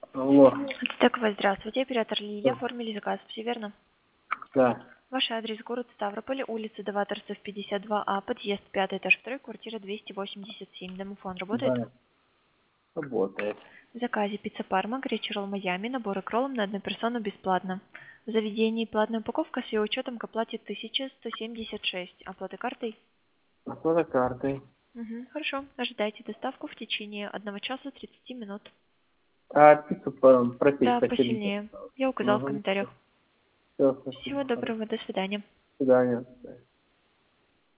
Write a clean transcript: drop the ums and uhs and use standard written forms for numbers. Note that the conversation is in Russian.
Алло, Так, здравствуйте, оператор Лилия, оформили заказ, все верно? да, Ваш адрес город Ставрополь, улица Даваторцев, 52А, подъезд 5 этаж 2, квартира 287, домофон работает? да, работает. В заказе пицца Парма, греча ролл Майами, наборы к роллам на одну персону бесплатно. В заведении платная упаковка с ее учетом к оплате 1176, оплата картой? Оплата картой. Хорошо, ожидайте доставку в течение 1 часа 30 минут. А пиццу пропить Да, посильнее. посильнее. Я указал в Угу. комментариях. Все, Всего спасибо. Хорошо. доброго, до свидания. До свидания.